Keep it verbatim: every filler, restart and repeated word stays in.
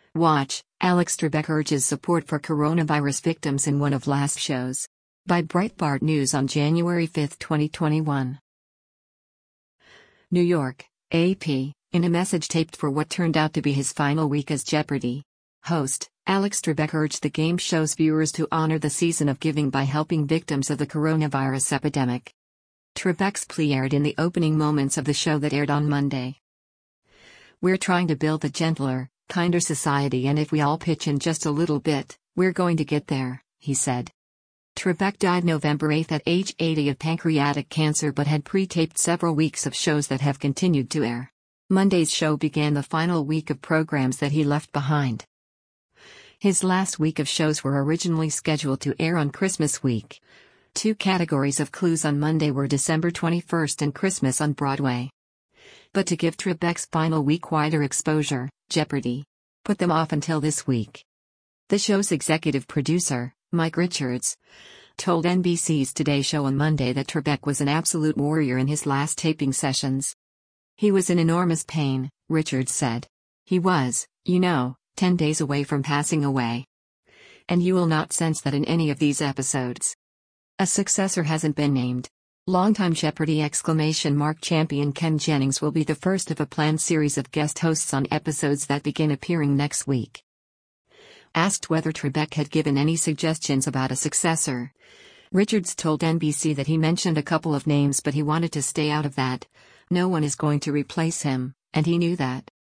Watch, Alex Trebek urges support for coronavirus victims in one of last shows. By Breitbart News on January fifth, twenty twenty-one. New York, A P, in a message taped for what turned out to be his final week as Jeopardy! Host, Alex Trebek urged the game show's viewers to honor the season of giving by helping victims of the coronavirus epidemic. Trebek's plea aired in the opening moments of the show that aired on Monday. "We're trying to build a gentler, kinder society, and if we all pitch in just a little bit, we're going to get there," he said. Trebek died November eighth at age eighty of pancreatic cancer but had pre-taped several weeks of shows that have continued to air. Monday's show began the final week of programs that he left behind. His last week of shows were originally scheduled to air on Christmas week. Two categories of clues on Monday were December twenty-first and Christmas on Broadway. But to give Trebek's final week wider exposure, Jeopardy! Put them off until this week. The show's executive producer, Mike Richards, told N B C's Today Show on Monday that Trebek was an absolute warrior in his last taping sessions. "He was in enormous pain," Richards said. "He was, you know, ten days away from passing away. And you will not sense that in any of these episodes." A successor hasn't been named. Longtime Jeopardy! Exclamation mark champion Ken Jennings will be the first of a planned series of guest hosts on episodes that begin appearing next week. Asked whether Trebek had given any suggestions about a successor, Richards told N B C that he mentioned a couple of names but he wanted to stay out of that. "No one is going to replace him, and he knew that."